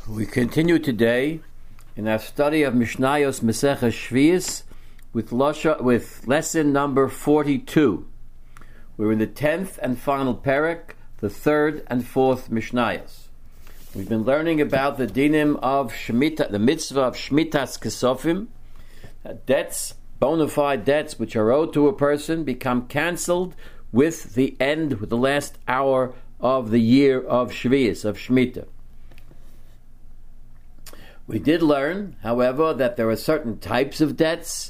We continue today in our study of Mishnayos Maseches Shvius with lesson number 42. We're in the 10th and final parak, the 3rd and 4th Mishnayos. We've been learning about the dinim of Shemitah, the mitzvah of Shmitas Kesofim. Debts, bona fide debts which are owed to a person, become cancelled with the end, with the last hour of the year of Shvius, of Shemitah. We did learn, however, that there are certain types of debts,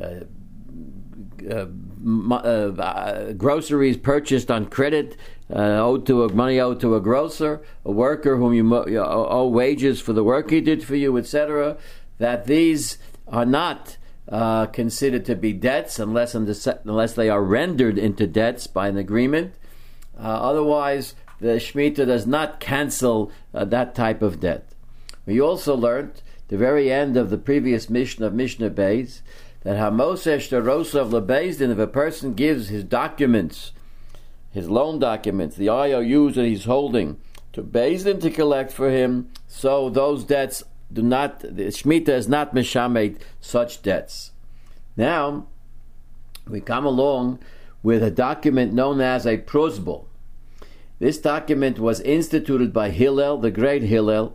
groceries purchased on credit, money owed to a grocer, a worker whom you owe wages for the work he did for you, etc., that these are not considered to be debts unless they are rendered into debts by an agreement. Otherwise, the Shemitah does not cancel that type of debt. We also learned, the very end of the previous Mishnah of Mishnah Beis, that Hamosesh Rosav LeBeis Din, if a person gives his documents, his loan documents, the IOUs that he's holding, to Beis Din to collect for him, so those debts the Shemitah is not Meshamed such debts. Now, we come along with a document known as a prosbul. This document was instituted by Hillel, the great Hillel,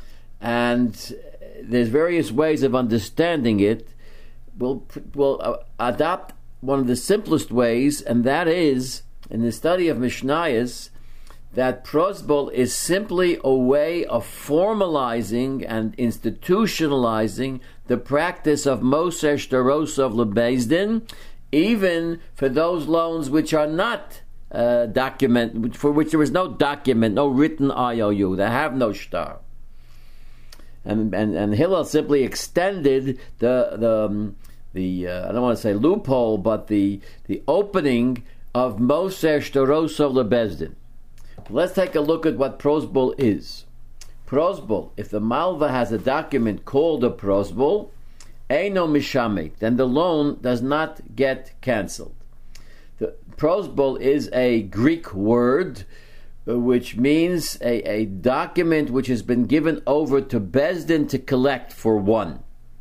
and there's various ways of understanding it. We'll adopt one of the simplest ways, and that is, in the study of Mishnayos, that prosbul is simply a way of formalizing and institutionalizing the practice of Mosesh Rosav LeBeis Din, even for those loans which are not for which there is no document, no written IOU, they have no shtar. And Hillel simply extended the I don't want to say loophole, but the opening of Mosesh Rosav LeBeis Din. Let's take a look at what prosbul is. Prosbul, if the malva has a document called a prosbul, eino mishamet, then the loan does not get cancelled. The prosbul is a Greek word which means a document which has been given over to Beis Din to collect for one.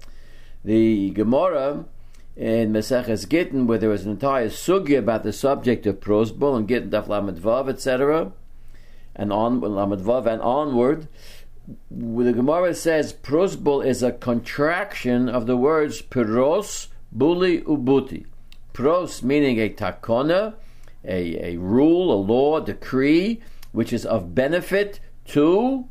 The Gemara in Maseches Gittin, where there was an entire sugya about the subject of prosbul, and Gittin Daf Lamed Vav, etc., and Lamed Vav and onward, the Gemara says prosbul is a contraction of the words piros, buli, ubuti. Pros meaning a takona, a rule, a law, decree, which is of benefit to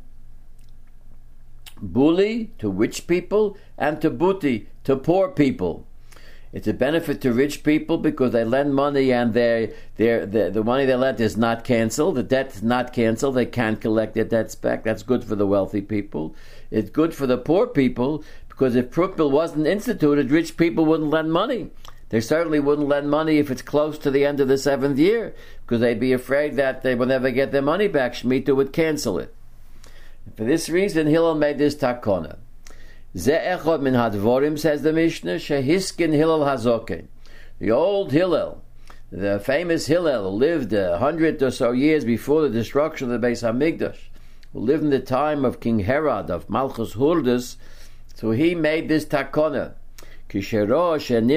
buli, to rich people, and to buti, to poor people. It's a benefit to rich people because they lend money and the money they lent is not canceled. The debt is not canceled. They can't collect their debts back. That's good for the wealthy people. It's good for the poor people because if prosbul wasn't instituted, rich people wouldn't lend money. They certainly wouldn't lend money if it's close to the end of the 7th year because they'd be afraid that they will never get their money back. Shemitah would cancel it. And for this reason, Hillel made this takona. Ze echad min hadvorim, says the Mishnah, shehiskin Hillel hazoken. The old Hillel, the famous Hillel, who lived 100 or so years before the destruction of the Beis Hamikdash, who lived in the time of King Herod, of Malchus Hurdus, so he made this takona. When he saw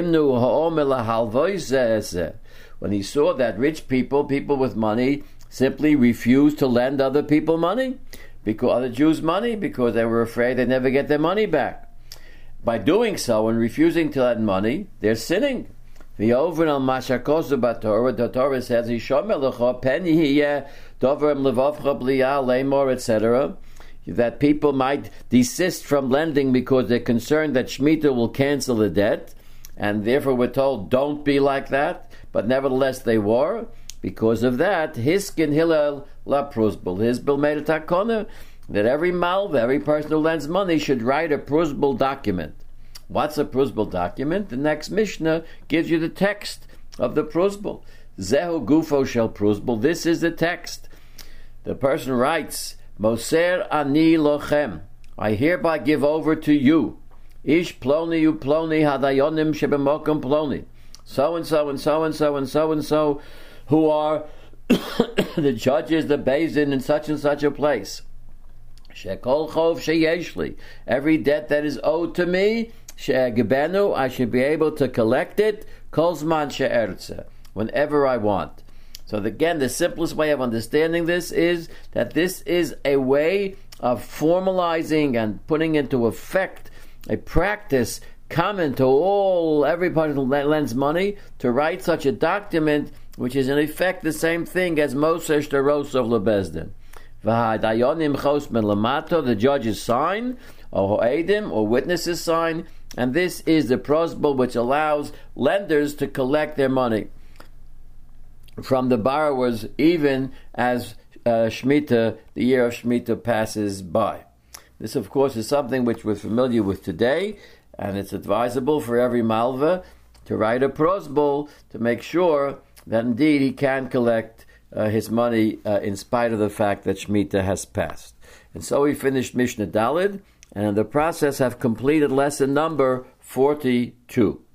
that rich people with money, simply refused to lend other people money, other Jews money, because they were afraid they'd never get their money back. By doing so and refusing to lend money, they're sinning. The Torah says, etc., that people might desist from lending because they're concerned that Shemitah will cancel the debt, and therefore we're told don't be like that, but nevertheless they were. Because of that, Hiskin Hillel la prosbul. Hillel made a takona that every malva, every person who lends money, should write a prosbul document. What's a prosbul document? The next Mishnah gives you the text of the prosbul. Zehu gufo shel prosbul. This is the text. The person writes, Moser ani lochem, I hereby give over to you, Ish ploni u ploni hadayonim shebemokum ploni, so and so and so and so and so and so, who are the judges, the Beis Din in such and such a place. Shekol chov sheyeshli, every debt that is owed to me, she'agbenu, I should be able to collect it, kol zman she'ertze, whenever I want. So again, the simplest way of understanding this is that this is a way of formalizing and putting into effect a practice common to everybody who lends money, to write such a document, which is in effect the same thing as Moshe Shtarosov Lebezdin. The judges sign, or Ho'edim, or witnesses sign, and this is the prosbul which allows lenders to collect their money from the borrowers, even as Shemitah, the year of Shemitah, passes by. This, of course, is something which we're familiar with today, and it's advisable for every malva to write a prosbul to make sure that indeed he can collect his money in spite of the fact that Shemitah has passed. And so we finished Mishnah Daled, and in the process have completed lesson number 42.